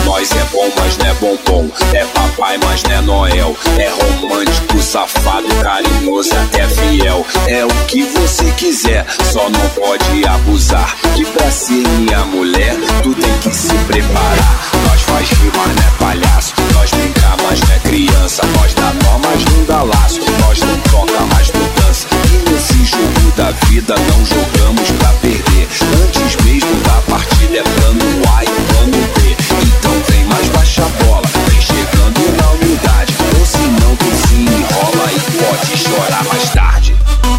Nós é bom, mas não é bombom. É papai, mas não é Noel. É romântico, safado, carinhoso, até fiel. É o que você quiser, só não pode abusar. Que pra ser minha mulher, tu tem que se preparar. Nós faz rir, mas não é palhaço. Nós brincar, mas não é criança. Nós dá nó, mas não dá laço. Nós não toca, mas não dança. E nesse jogo da vida não jogamos pra perder. Antes mesmo da partida é plano A e plano B. Então vem mais, baixa a bola, vem chegando na humildade. Ou se não tu se enrola e pode chorar mais tarde.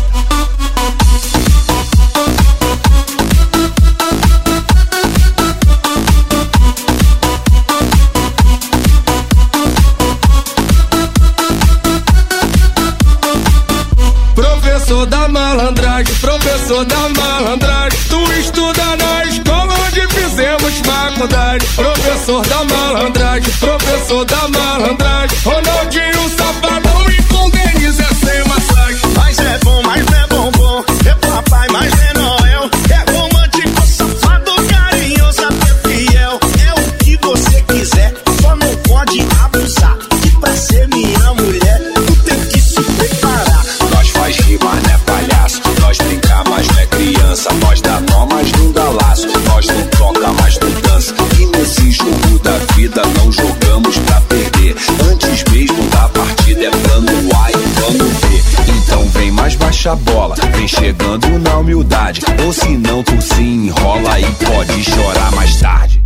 Professor da malandragem, professor da malandragem. Tu estuda na escola onde fizemos faculdade. Professor da malandragem, professor da malandragem. Ronaldinho Safadão e com Denise é sem massagem. Mas é bom, mas não é bombom. É papai, mas não é Noel. É romântico, safado, carinhoso, até fiel. É o que você quiser, só não pode abusar. Que pra ser minha mulher, tu tem que se preparar. Nós faz rir, mas não é palhaço. Nós brincar, mas não é criança. Nós dá nó, mas não dá laço. Nós não toca, mas não dança. E nesse jogo da vida não jogamos pra perder. Antes mesmo da partida é plano A e plano B. Então vem mais, baixa a bola, vem chegando na humildade. Ou se não tu se enrola e pode chorar mais tarde.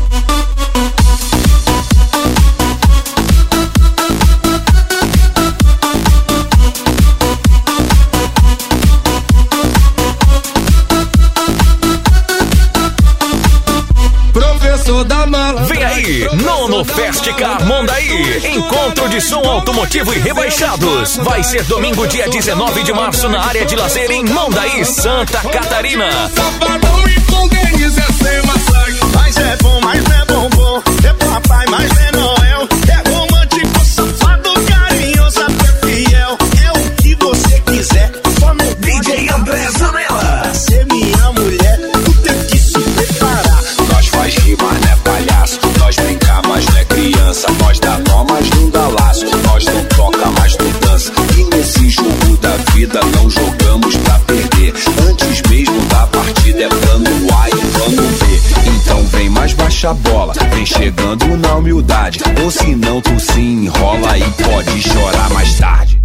Professor da malandragem. Vem aí, Nono Festicar Mondaí. Encontro de som automotivo e rebaixados. Vai ser domingo, dia 19 de março, na área de lazer em Mondaí, Santa Catarina. Safadão e com Denise é sem massagem. Mas é bom, mas não é bombom. É papai, mas não é Noel. É romântico, safado, carinhoso, até fiel. É o que você quiser, só não DJ André Zanella. pra ser minha mulher, tu tem que se preparar. Nós faz rir, mas não é palhaço. Nós brincar, mas não é criança. Nós dá nó, mas não dá laço. Nós não toca, mas não dança. E nesse jogo da vida não jogamos pra perder. Antes mesmo da partida é plano A e plano B. Então vem mais, baixa a bola, vem chegando na humildade. Ou se não tu se enrola e pode chorar mais tarde.